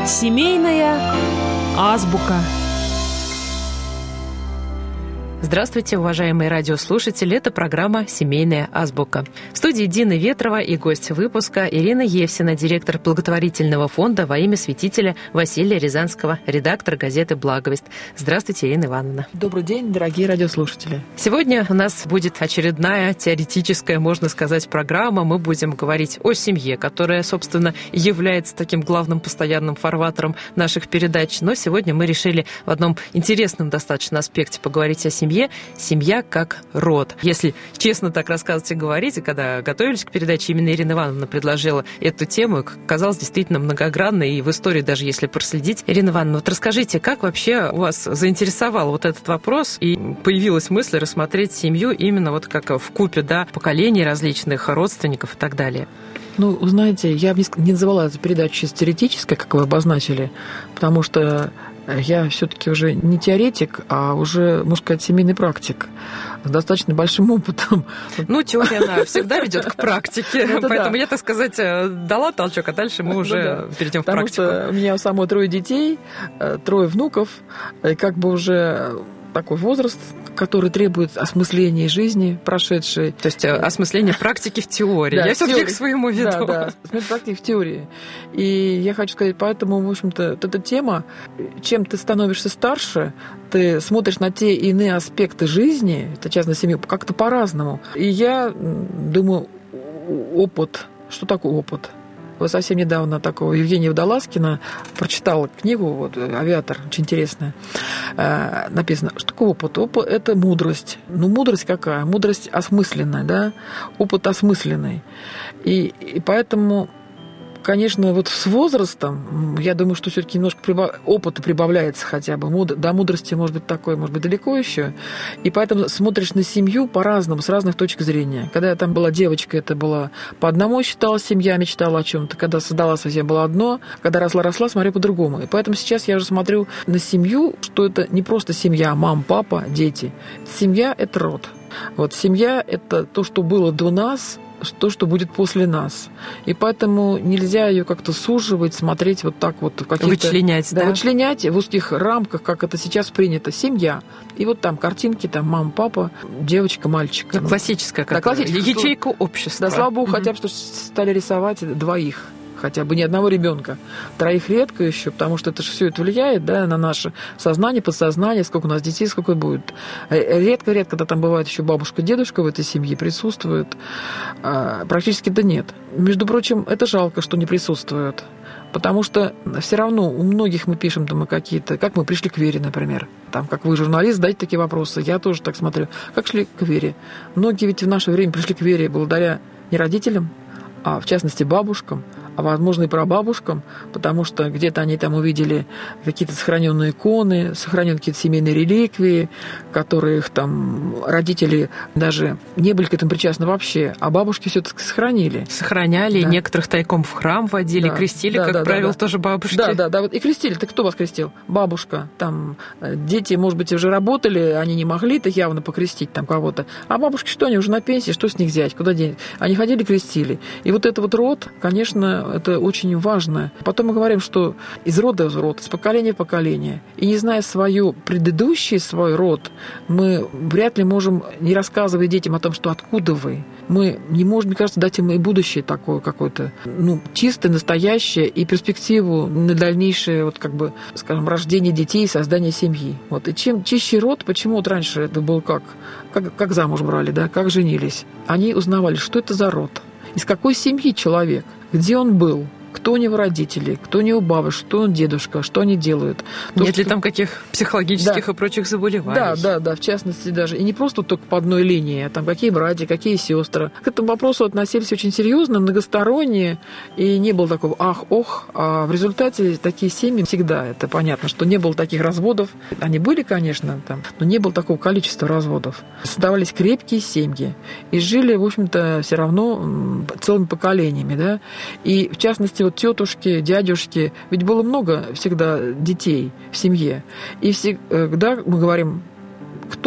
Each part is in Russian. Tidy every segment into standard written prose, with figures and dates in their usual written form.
Семейная азбука. Здравствуйте, уважаемые радиослушатели. Это программа «Семейная азбука». В студии Дина Ветрова и гость выпуска Ирина Евсина, директор благотворительного фонда во имя святителя Василия Рязанского, редактор газеты «Благовесть». Здравствуйте, Ирина Ивановна. Добрый день, дорогие радиослушатели. Сегодня у нас будет очередная теоретическая, можно сказать, программа. Мы будем говорить о семье, которая, собственно, является таким главным постоянным фарватером наших передач. Но сегодня мы решили в одном интересном достаточно аспекте поговорить о семье. Семья как род. Если честно так рассказывать и говорить, и когда готовились к передаче, именно Ирина Ивановна предложила эту тему, казалось действительно многогранной, и в истории даже если проследить. Ирина Ивановна, вот расскажите, как вообще вас заинтересовал вот этот вопрос, и появилась мысль рассмотреть семью именно вот как вкупе, да, поколений различных, родственников и так далее? Ну, знаете, я бы не называла эту передачу чисто теоретической, как вы обозначили, потому что я все-таки уже не теоретик, а уже, можно сказать, семейный практик с достаточно большим опытом. Ну, теория, она всегда ведет к практике, поэтому я, так сказать, дала толчок, а дальше мы уже перейдем в практику. Потому что у меня у самой 3 детей, 3 внуков, и как бы уже такой возраст, который требует осмысления жизни прошедшей. То есть осмысление практики в теории. Да, я все-таки к своему веду. Да, практики в теории. И я хочу сказать, поэтому, в общем-то, вот эта тема, чем ты становишься старше, ты смотришь на те иные аспекты жизни, это частная семья, как-то по-разному. И я думаю, опыт. Что такое опыт? Вот совсем недавно такого Евгения Водолазкина прочитала книгу, вот, «Авиатор», очень интересная. Написано, что такое опыт? Опыт – это мудрость. Ну, мудрость какая? Мудрость осмысленная, да? Опыт осмысленный. И поэтому, конечно, вот с возрастом, я думаю, что все-таки немножко опыта прибавляется хотя бы. До мудрости, может быть, такое, может быть, далеко еще. И поэтому смотришь на семью по-разному, с разных точек зрения. Когда я там была девочкой, это было по одному считалась семья, мечтала о чем-то. Когда создалась совсем было одно. Когда росла, смотрю по-другому. И поэтому сейчас я уже смотрю на семью, что это не просто семья, мама, папа, дети. Семья – это род. Вот семья – это то, что было до нас, то, что будет после нас. И поэтому нельзя ее как-то суживать, смотреть вот так вот. Вычленять, да? Вычленять в узких рамках, как это сейчас принято. Семья. И вот там картинки, там мама, папа, девочка, мальчик. Это классическая, да, ячейка общества. Да, слава богу, хотя бы что стали рисовать 2, хотя бы не одного ребенка. 3 редко еще, потому что это же все это влияет, да, на наше сознание, подсознание, сколько у нас детей, сколько будет. Редко, когда там бывает еще бабушка, дедушка в этой семье присутствуют. Практически да нет. Между прочим, это жалко, что не присутствуют. Потому что все равно у многих мы пишем там какие-то... Как мы пришли к вере, например. Там, как вы, журналист, задаете такие вопросы. Я тоже так смотрю. Как шли к вере? Многие ведь в наше время пришли к вере благодаря не родителям, а в частности бабушкам, а возможно и прабабушкам, потому что где-то они там увидели какие-то сохраненные иконы, сохраненные какие-то семейные реликвии, которые их там родители даже не были к этому причастны вообще, а бабушки все это сохранили. Сохраняли, да. Некоторых тайком в храм водили, да, крестили, да, как правило, тоже бабушки. Да, вот и крестили. Ты кто вас крестил? Бабушка. Там дети, может быть, уже работали, они не могли-то явно покрестить там кого-то. А бабушки что, они уже на пенсии, что с них взять, куда денег? Они ходили, крестили. И вот это вот род, конечно, это очень важно. Потом мы говорим, что из рода в род, из поколения в поколение. И не зная свой род, мы вряд ли можем, не рассказывая детям о том, что откуда вы. Мы не можем, мне кажется, дать им и будущее такое какое-то, чистое, настоящее, и перспективу на дальнейшее, вот как бы, скажем, рождение детей и создание семьи. Вот. И чем чище род, почему вот раньше это было как замуж брали, да, как женились. Они узнавали, что это за род, из какой семьи человек, где он был, кто у него родители, кто у него бабушка, что он дедушка, что они делают. Нет ли там каких психологических и прочих заболеваний? Да, в частности даже. И не просто только по одной линии, а там какие братья, какие сестры. К этому вопросу относились очень серьезно, многосторонне, и не было такого ах-ох. А в результате такие семьи всегда, это понятно, что не было таких разводов. Они были, конечно, там, но не было такого количества разводов. Создавались крепкие семьи и жили, в общем-то, все равно целыми поколениями, да. И, в частности, вот тетушки, дядюшки, ведь было много всегда детей в семье. И всегда мы говорим, кто-то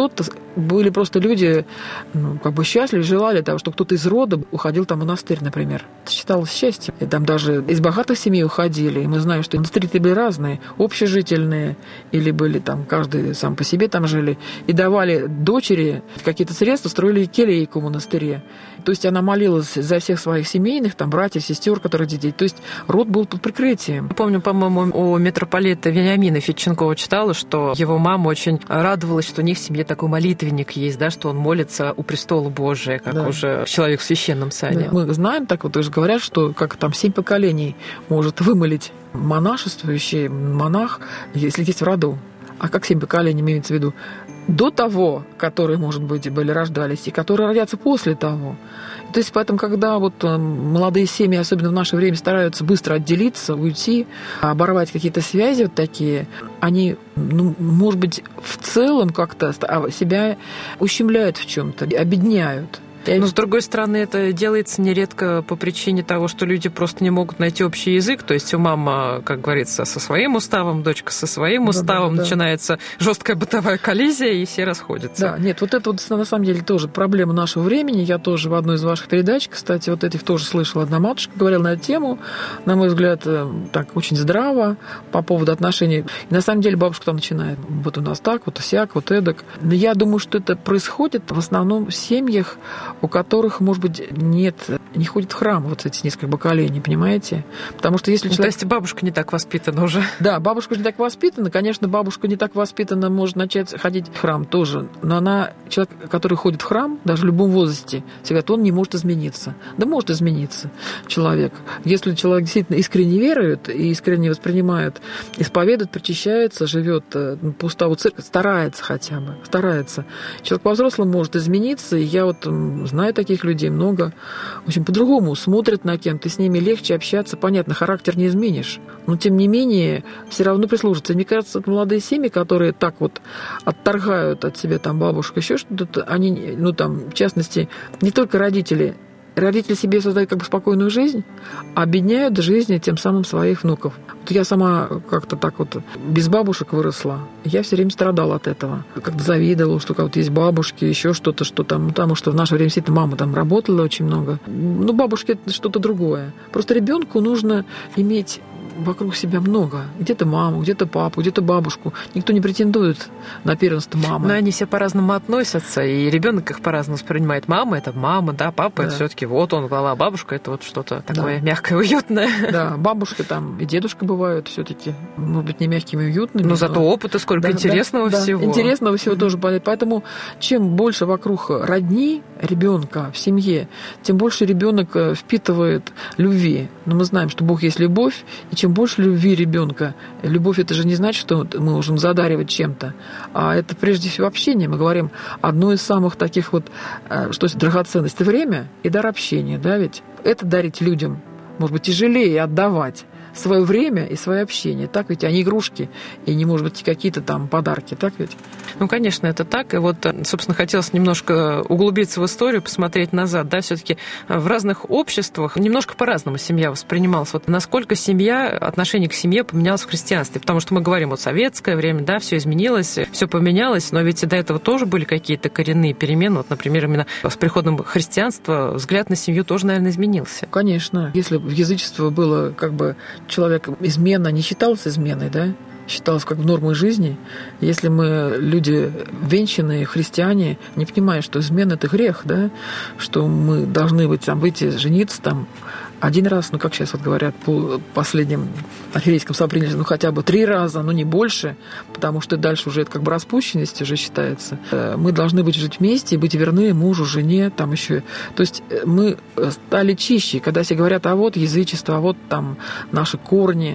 были просто люди, счастливы, желали того, что кто-то из рода уходил там в монастырь, например. Это считалось счастьем. И там даже из богатых семей уходили. И мы знаем, что монастыри-то были разные, общежительные, или были там, каждый сам по себе там жили, и давали дочери какие-то средства, строили келейку в монастыре. То есть она молилась за всех своих семейных, там, братьев, сестер, которые детей. То есть род был под прикрытием. Я помню, по-моему, у митрополита Вениамина Федченкова читала, что его мама очень радовалась, что у них в семье такой молитвенник есть, да, что он молится у престола Божия, как уже человек в священном сане. Да. Мы знаем, так вот уже говорят, что как там 7 поколений может вымолить монашествующий монах, если есть в роду. А как 7 поколений имеется в виду? До того, которые, может быть, были рождались, и которые родятся после того. То есть поэтому, когда вот молодые семьи, особенно в наше время, стараются быстро отделиться, уйти, оборвать какие-то связи вот такие, они, может быть, в целом как-то себя ущемляют в чем-то, обедняют. Но, с другой стороны, это делается нередко по причине того, что люди просто не могут найти общий язык. То есть у мамы, как говорится, со своим уставом, дочка со своим уставом, начинается жесткая бытовая коллизия, и все расходятся. Да, нет, вот это вот на самом деле тоже проблема нашего времени. Я тоже в одной из ваших передач, кстати, вот этих тоже слышала, одна матушка говорила на эту тему, на мой взгляд, так очень здраво по поводу отношений. И на самом деле бабушка там начинает, вот у нас так, вот всяк, вот эдак. Но я думаю, что это происходит в основном в семьях, у которых, может быть, не ходит в храм вот эти несколько поколений, понимаете? Потому что если человек... То есть бабушка не так воспитана уже. Да, бабушка не так воспитана. Конечно, бабушка не так воспитана, может начать ходить в храм тоже. Но она, человек, который ходит в храм, даже в любом возрасте, всегда он не может измениться. Да может измениться человек. Если человек действительно искренне верует и искренне воспринимает, исповедует, причащается, живет по уставу церкви, старается хотя бы, старается. Человек по-взрослому может измениться, и я вот знаю таких людей много, очень по-другому смотрят на кем-то, с ними легче общаться. Понятно, характер не изменишь, но тем не менее все равно прислуживаются. Мне кажется, вот молодые семьи, которые так вот отторгают от себя там бабушку, еще что-то, они, в частности, не только родители себе создают как бы спокойную жизнь, а обедняют жизни тем самым своих внуков. Вот я сама как-то так вот без бабушек выросла. Я все время страдала от этого. Как-то завидовала, что как-то есть бабушки, еще что-то, что там, потому что в наше время действительно мама там работала очень много. Бабушки — это что-то другое. Просто ребенку нужно иметь вокруг себя много. Где-то маму, где-то папу, где-то бабушку. Никто не претендует на первенство мамы. Но они все по-разному относятся, и ребенок их по-разному воспринимает. Мама — это мама, да, папа — это все-таки вот он, глава, бабушка — это вот что-то такое мягкое, уютное. Да, бабушка там и дедушка бывают все-таки, может быть, не мягкими и уютными. Но зато опыта сколько интересного всего. Интересного всего тоже. Поэтому чем больше вокруг родни ребенка в семье, тем больше ребенок впитывает любви. Но мы знаем, что Бог есть любовь, и чем больше любви ребенка, любовь — это же не значит, что мы можем задаривать чем-то, а это прежде всего общение. Мы говорим, одно из самых таких вот, что драгоценность — время и дар общения, да, ведь это дарить людям, может быть, тяжелее отдавать свое время и свое общение. Так ведь, а не игрушки и не, может быть, какие-то там подарки. Так ведь? Конечно, это так. И вот, собственно, хотелось немножко углубиться в историю, посмотреть назад. Да, все-таки в разных обществах немножко по-разному семья воспринималась. Вот насколько отношение к семье поменялось в христианстве. Потому что мы говорим, советское время, да, все изменилось, все поменялось, но ведь до этого тоже были какие-то коренные перемены. Вот, например, именно с приходом христианства взгляд на семью тоже, наверное, изменился. Конечно. Если в язычестве было как бы человек измена не считался изменой, да, считалось как нормой жизни. Если мы, люди венчанные, христиане, не понимаем, что измена — это грех, да, что мы должны быть, выйти, жениться там один раз, как сейчас вот говорят по последним архиерейским собраниям, хотя бы 3 раза, но не больше, потому что дальше уже это как бы распущенность уже считается. Мы должны жить вместе, быть верны мужу, жене, там еще. То есть мы стали чище, когда все говорят, а вот язычество, а вот там наши корни,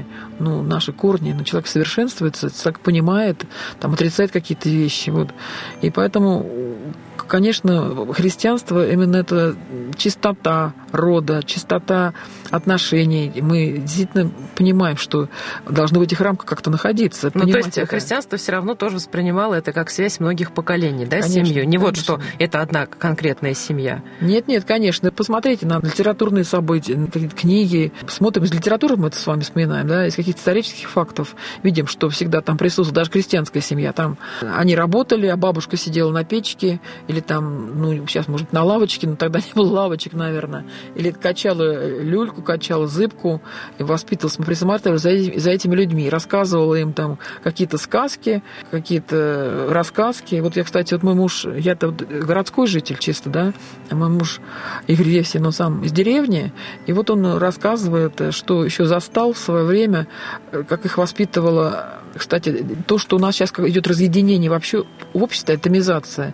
человек совершенствуется, человек понимает, там отрицает какие-то вещи, вот. И поэтому конечно, христианство именно это чистота рода, чистота отношений. Мы действительно понимаем, что должны в этих рамках как-то находиться. Ну, то есть христианство все равно тоже воспринимало это как связь многих поколений, да, конечно, семью? Не конечно. Вот что это одна конкретная семья. Нет, конечно. Посмотрите на литературные события, на какие-то книги. Смотрим из литературы, мы это с вами вспоминаем, да, из каких-то исторических фактов. Видим, что всегда там присутствует даже крестьянская семья. Там они работали, а бабушка сидела на печке или там, ну, сейчас, может, на лавочке, но тогда не было лавочек, наверное. Или качала люльку, качала зыбку, и воспитывалась, мы присматривали за этими людьми, рассказывала им там какие-то сказки, какие-то рассказки. Вот я, кстати, вот мой муж, я-то городской житель чисто, да, а мой муж Игорь Евсин, он сам из деревни, и вот он рассказывает, что еще застал в свое время, как их воспитывала. Кстати, то, что у нас сейчас идет разъединение вообще общества, атомизация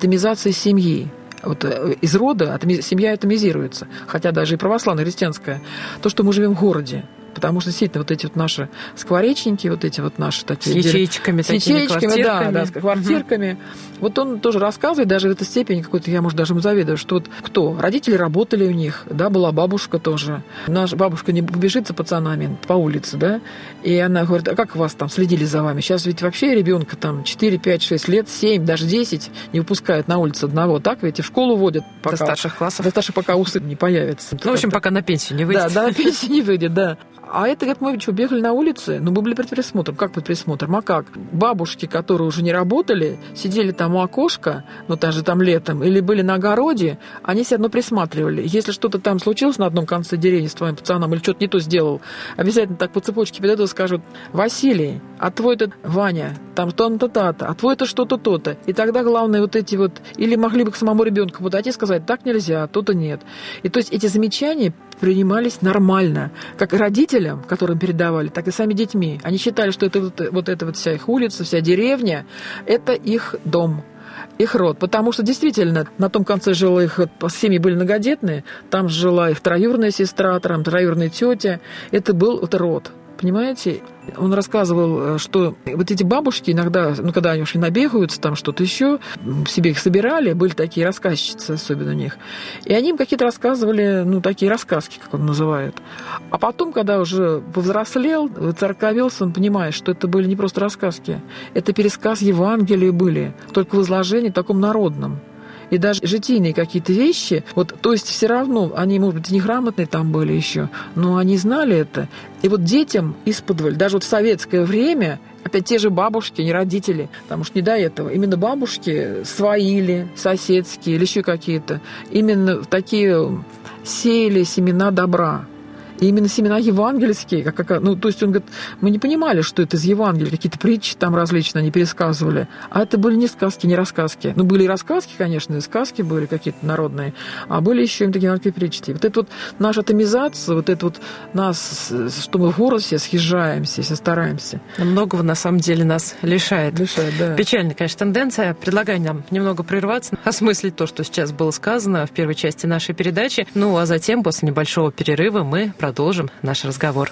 семьи. Вот из рода семья атомизируется, хотя даже и православная, христианская. То, что мы живем в городе, потому что действительно вот эти вот наши скворечники, вот эти вот наши такие... С ячейками, квартирками. Да, с квартирками. Вот он тоже рассказывает, даже в этой степени какой-то, я, может, даже ему завидую, что вот кто? Родители работали у них, да, была бабушка тоже. Наша бабушка не побежит за пацанами по улице, да, и она говорит, а как вас там следили за вами? Сейчас ведь вообще ребенка там 4, 5, 6 лет, 7, даже 10 не выпускают на улице одного, так ведь и в школу водят. До старших классов. До старших, пока усы не появятся. Ну, в общем, пока на пенсию не выйдет. Да, на пенсию не выйдет, да. А это, говорит, мы что, бегали на улице? Ну, мы были под присмотром. Как под присмотром? А как? Бабушки, которые уже не работали, сидели там у окошка, ну, даже там летом, или были на огороде, они все равно присматривали. Если что-то там случилось на одном конце деревни с твоим пацаном, или что-то не то сделал, обязательно так по цепочке подойдут и скажут, Василий, а твой-то Ваня, там то-то, то-то, а твой-то что-то, то-то. И тогда главное вот эти вот, или могли бы к самому ребенку подойти и сказать, так нельзя, то-то нет. И то есть эти замечания принимались нормально, как и родителям, которым передавали, так и сами детьми. Они считали, что это вот эта вот вся их улица, вся деревня, это их дом, их род. Потому что действительно на том конце жило их, семьи были многодетные, там жила их троюродная сестра, там троюродная тетя. Это был род. Понимаете? Он рассказывал, что вот эти бабушки иногда, ну, когда они уж набегаются, там что-то еще, себе их собирали, были такие рассказчицы, особенно у них, и они им какие-то рассказывали, ну, такие рассказки, как он называет. А потом, когда уже повзрослел, церковился, он понимает, что это были не просто рассказки, это пересказ Евангелия были, только в изложении таком народном. И даже житийные какие-то вещи, вот, то есть все равно, они, может быть, неграмотные там были еще, но они знали это. И вот детям исподволь, даже вот в советское время, опять те же бабушки, не родители, потому что не до этого, именно бабушки свои или соседские, или еще какие-то, именно такие сеяли семена добра. И именно семена евангельские, ну, то есть он говорит, мы не понимали, что это из Евангелия, какие-то притчи там различные они пересказывали, а это были не сказки, не рассказки. Ну, были и рассказки, конечно, и сказки были какие-то народные, а были еще им такие маленькие притчи. Вот это вот наша атомизация, вот это вот нас, что мы в город все съезжаемся, все стараемся. Многого, на самом деле, нас лишает. Лишает, да. Печальная, конечно, тенденция. Предлагаю нам немного прерваться, осмыслить то, что сейчас было сказано в первой части нашей передачи. Ну, а затем, после небольшого перерыва, мы продолжим наш разговор.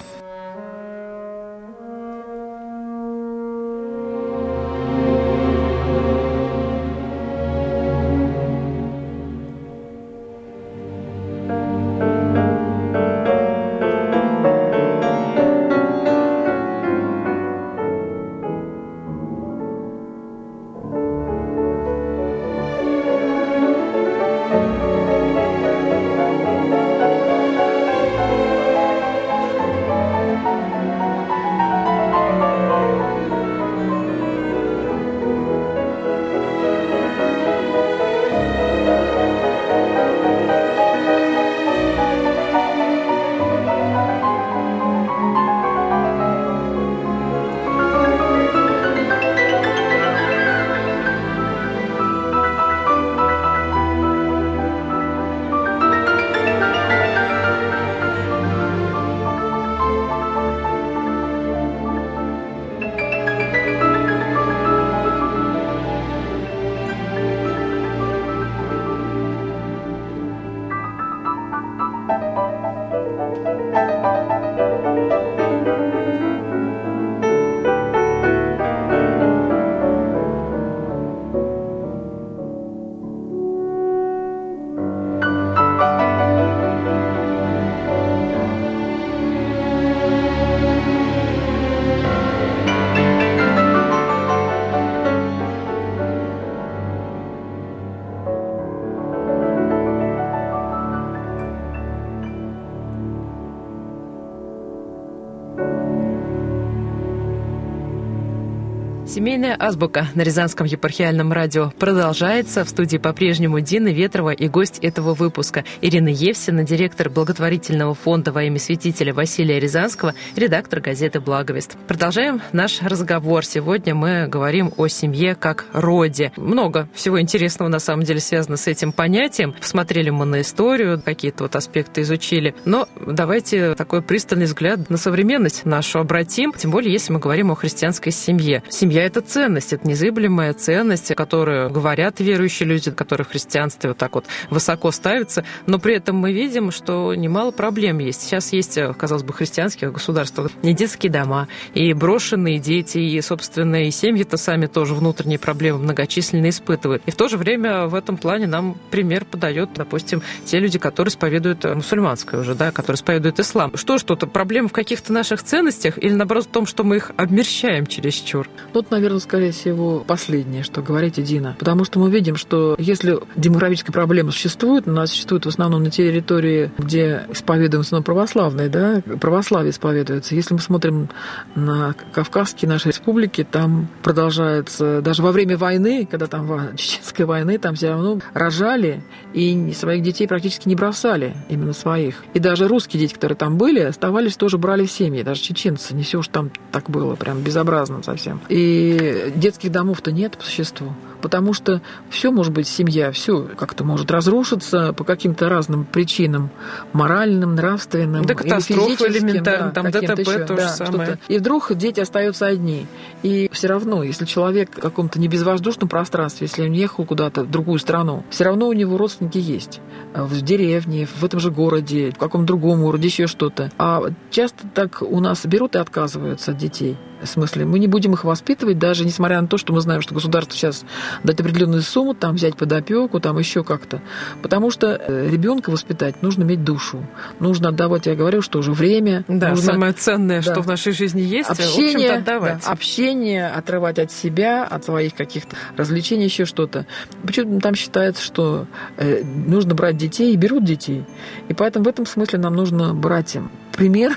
Семейная азбука на Рязанском епархиальном радио продолжается. В студии по-прежнему Дина Ветрова и гость этого выпуска Ирина Евсина, директор благотворительного фонда во имя святителя Василия Рязанского, редактор газеты «Благовест». Продолжаем наш разговор. Сегодня мы говорим о семье как роде. Много всего интересного на самом деле связано с этим понятием. Посмотрели мы на историю, какие-то аспекты изучили. Но давайте такой пристальный взгляд на современность нашу обратим. Тем более, если мы говорим о христианской семье. Семья — это ценность, это незыблемая ценность, о которой говорят верующие люди, которые в христианстве высоко ставятся, но при этом мы видим, что немало проблем есть. Сейчас есть, казалось бы, христианских государствах и детские дома, и брошенные дети, и, собственно, и семьи-то сами тоже внутренние проблемы многочисленные испытывают. И в то же время в этом плане нам пример подает, допустим, те люди, которые исповедуют мусульманское уже, которые исповедуют ислам. Что-то проблема в каких-то наших ценностях или, наоборот, в том, что мы их обмерщаем чересчур? Наверное, скорее всего, последнее, что говорите, Дина. Потому что мы видим, что если демографическая проблема существует, она существует в основном на территории, где исповедуемся православные, православие исповедуется. Если мы смотрим на кавказские наши республики, там продолжается, даже во время войны, когда там чеченской войны, там все равно рожали и своих детей практически не бросали, именно своих. И даже русские дети, которые там были, оставались, тоже брали в семьи, даже чеченцы. Не все уж там так было, прям безобразно совсем. И детских домов-то нет по существу, потому что все может быть семья, все как-то может разрушиться по каким-то разным причинам, моральным, нравственным, да, катастрофа элементарно, там ДТП еще, то же самое. И вдруг дети остаются одни. И все равно, если человек в каком-то не безвоздушном пространстве, если он ехал куда-то в другую страну, все равно у него родственники есть. В деревне, в этом же городе, в каком-то другом городе, еще что-то. А часто так у нас берут и отказываются от детей. В смысле, мы не будем их воспитывать, даже несмотря на то, что мы знаем, что государство сейчас дает определенную сумму, там взять под опеку, там еще как-то. Потому что ребенка воспитать нужно иметь душу. Нужно отдавать, я говорю, что уже время. Да, нужно, самое ценное, что в нашей жизни есть, общение, в общем-то, отдавать. Да, общение, отрывать от себя, от своих каких-то развлечений, еще что-то. Почему там считается, что нужно брать детей, и берут детей. И поэтому в этом смысле нам нужно брать им пример,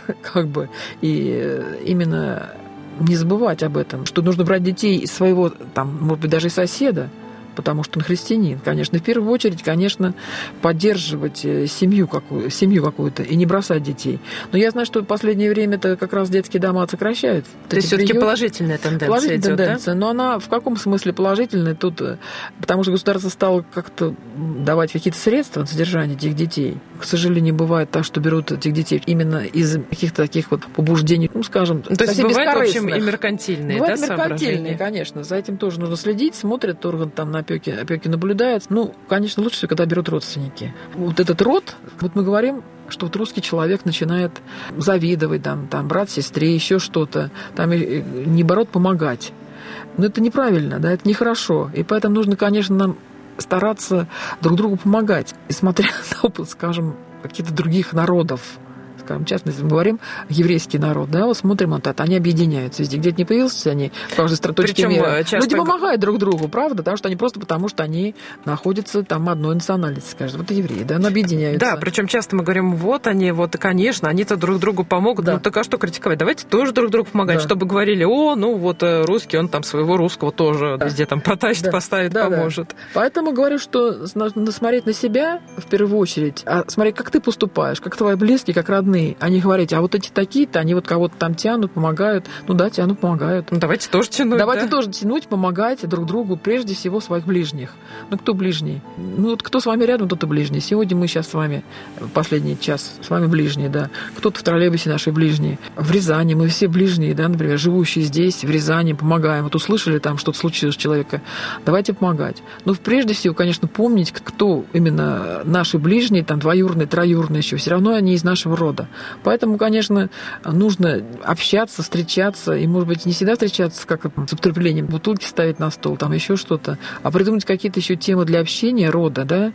и именно не забывать об этом, что нужно брать детей из своего, может быть, даже и соседа, потому что он христианин, конечно. В первую очередь, конечно, поддерживать семью какую-то и не бросать детей. Но я знаю, что в последнее время это как раз детские дома сокращают. То есть все-таки положительная тенденция положительная идет, тенденция, да? Но она в каком смысле положительная тут? Потому что государство стало как-то давать какие-то средства на содержание этих детей. К сожалению, бывает так, что берут этих детей именно из каких-то таких побуждений, скажем, то есть бывает, в общем, и меркантильные, бывают соображения? Меркантильные, конечно. За этим тоже нужно следить, смотрят, орган на опеки наблюдают. Конечно, лучше всего, когда берут родственники. Вот этот род, мы говорим, что русский человек начинает завидовать, брат, сестре, еще что-то, наоборот, помогать. Но это неправильно, это нехорошо. И поэтому нужно, конечно, нам стараться друг другу помогать. И смотря на опыт, скажем, каких-то других народов, в частности, мы говорим еврейский народ, смотрим они объединяются везде. Где-то не появился, они в каждой точке мира. Люди помогают друг другу, правда, потому что они находятся одной национальности, скажем, евреи, но объединяются. Да, причем часто мы говорим, они, конечно, они-то друг другу помогут, так а что критиковать? Давайте тоже друг другу помогать, чтобы говорили, русский, он своего русского тоже везде протащит, поставит, поможет. Да. Поэтому говорю, что надо смотреть на себя в первую очередь, смотреть, как ты поступаешь, как твои близкие, как родные, а не говорить, а эти такие-то, они кого-то тянут, помогают. Тянут, помогают. Давайте тоже тянуть. Давайте тоже тянуть, помогать друг другу, прежде всего своих ближних. Кто ближний? Кто с вами рядом, тот и ближний. Сегодня мы сейчас с вами, последний час, с вами ближние, Кто-то в троллейбусе наши ближние. В Рязани мы все ближние, например, живущие здесь, в Рязани, помогаем. Услышали, что-то случилось у человека. Давайте помогать. Прежде всего, конечно, помнить, кто именно наши ближние, двоюродные, троюродные еще. Все равно они из нашего рода. Поэтому, конечно, нужно общаться, встречаться, и, может быть, не всегда встречаться с употреблением бутылки ставить на стол, еще что-то, а придумать какие-то еще темы для общения рода,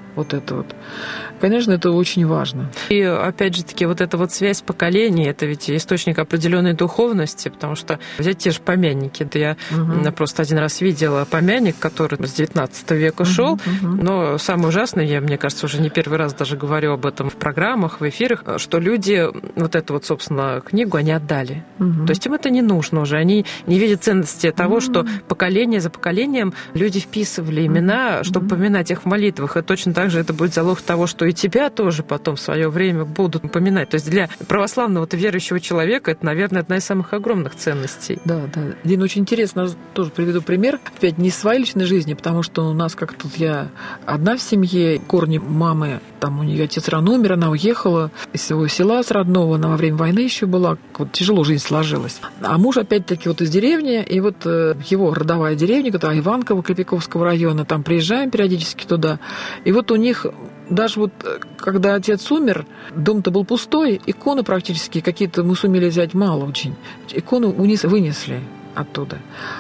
Конечно, это очень важно. И, опять же таки, эта связь поколений, это ведь источник определенной духовности, потому что взять те же помянники. Я просто один раз видела помянник, который с 19 века шел, но самое ужасное, я, мне кажется, уже не первый раз даже говорю об этом в программах, в эфирах, что люди люди вот эту вот, собственно, книгу они отдали. То есть им это не нужно уже. Они не видят ценности того, что поколение за поколением люди вписывали имена, чтобы поминать их в молитвах. И точно так же это будет залог того, что и тебя тоже потом в свое время будут поминать. То есть для православного-то верующего человека это, наверное, одна из самых огромных ценностей. Да. Дина, очень интересно. Тоже приведу пример. Опять не из своей личной жизни, потому что у нас как тут я одна в семье, корни мамы, там у нее отец рано умер, она уехала из своего села с родного, она во время войны еще была, вот тяжело жизнь сложилась. А муж опять-таки вот из деревни, и вот его родовая деревня, которая Иванково, Клепиковского района, там приезжаем периодически туда, и вот у них даже вот когда отец умер, дом-то был пустой, иконы практически какие-то мы сумели взять мало очень. Иконы вынесли оттуда.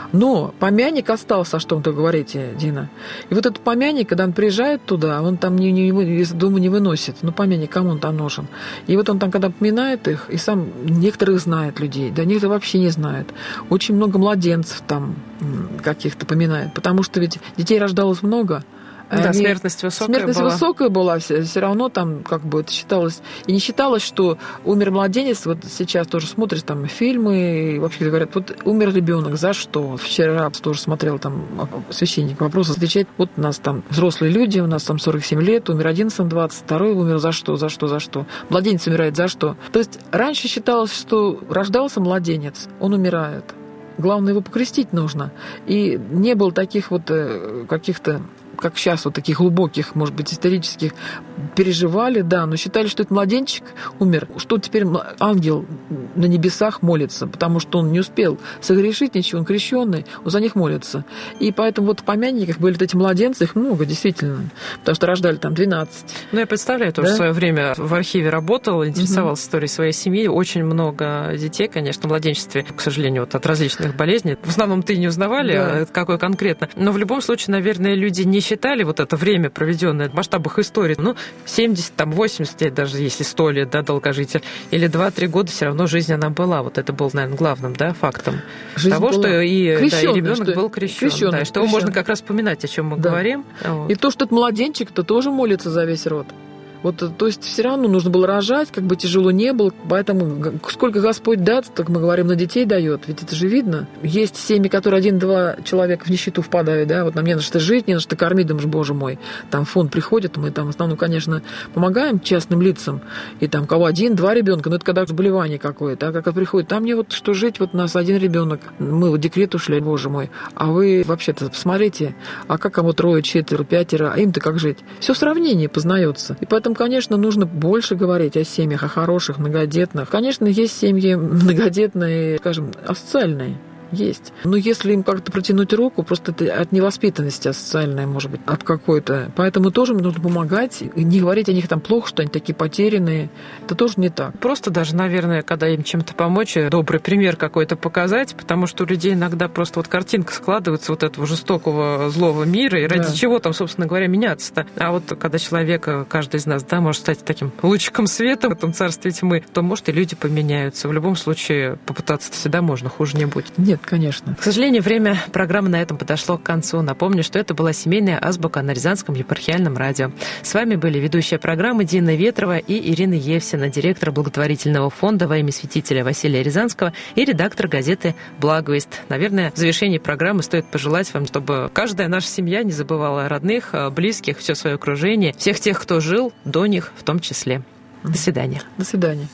Но помяник остался, что вы говорите, Дина. И вот этот помяник, когда он приезжает туда, он там из дома не выносит. Ну, помяник, кому он там нужен? И вот он там, когда поминает их, и сам некоторых знает людей, да некоторые вообще не знают. Очень много младенцев там каких-то поминает, потому что ведь детей рождалось много. Да, смертность высокая была, все равно там как бы это считалось. И не считалось, что умер младенец. Вот сейчас тоже смотришь там фильмы, и вообще говорят, вот умер ребенок, за что? Вчера тоже смотрел там священник вопросы отвечает, вот у нас там взрослые люди, у нас там 47 лет, умер один сын 22, умер за что? Младенец умирает за что? То есть раньше считалось, что рождался младенец, он умирает. Главное, его покрестить нужно. И не было таких вот каких-то, как сейчас, вот таких глубоких, может быть, исторических переживали, да, но считали, что этот младенчик умер, что теперь ангел на небесах молится, потому что он не успел согрешить ничего, он крещенный, он за них молится. И поэтому вот в помянниках были вот эти младенцы, их много, действительно, потому что рождали там 12. Ну, я представляю, тоже в свое время в архиве работала, интересовалась историей своей семьи, очень много детей, конечно, в младенчестве, к сожалению, вот от различных болезней. В основном-то и не узнавали, какой конкретно. Но в любом случае, наверное, люди не считали вот это время, проведенное в масштабах истории, 70, 80 лет, даже если 100 лет, долгожитель, или 2-3 года, все равно жизнь она была. Вот это был, наверное, главным, фактом жизнь того, что и ребенок был крещен. Крещённый. Что можно как раз вспоминать, о чем мы говорим. Вот. И то, что этот младенчик-то тоже молится за весь род. Вот, то есть все равно нужно было рожать, как бы тяжело не было, поэтому сколько Господь даст, так мы говорим, на детей дает, ведь это же видно. Есть семьи, которые 1-2 человека в нищету впадают, вот нам не на что жить, не на что кормить, думаешь, боже мой, там фонд приходит, мы там в основном, конечно, помогаем частным лицам, и там кого 1-2 ребенка, но это когда заболевание какое-то, а как приходит, там мне вот что жить, вот у нас 1 ребенок, мы в декрет ушли, боже мой, а вы вообще-то посмотрите, а как кому 3, 4, 5, а им-то как жить? Все в сравнении познается, и поэтому, конечно, нужно больше говорить о семьях, о хороших, многодетных. Конечно, есть семьи многодетные, скажем, асоциальные. Есть. Но если им как-то протянуть руку, просто это от невоспитанности асоциальной, может быть, от какой-то. Поэтому тоже нужно помогать, не говорить о них там плохо, что они такие потерянные. Это тоже не так. Просто даже, наверное, когда им чем-то помочь, добрый пример какой-то показать, потому что у людей иногда просто вот картинка складывается вот этого жестокого, злого мира, и ради чего там, собственно говоря, меняться-то. А вот когда человек, каждый из нас, может стать таким лучиком света в этом царстве тьмы, то, может, и люди поменяются. В любом случае, попытаться всегда можно, хуже не будет. Нет, конечно. К сожалению, время программы на этом подошло к концу. Напомню, что это была «Семейная азбука» на Рязанском епархиальном радио. С вами были ведущая программы Дина Ветрова и Ирина Евсина, директор благотворительного фонда во имя святителя Василия Рязанского и редактор газеты «Благовесть». Наверное, в завершении программы стоит пожелать вам, чтобы каждая наша семья не забывала о родных, близких, все свое окружение, всех тех, кто жил до них в том числе. До свидания. До свидания.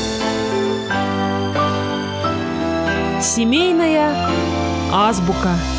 Семейная азбука.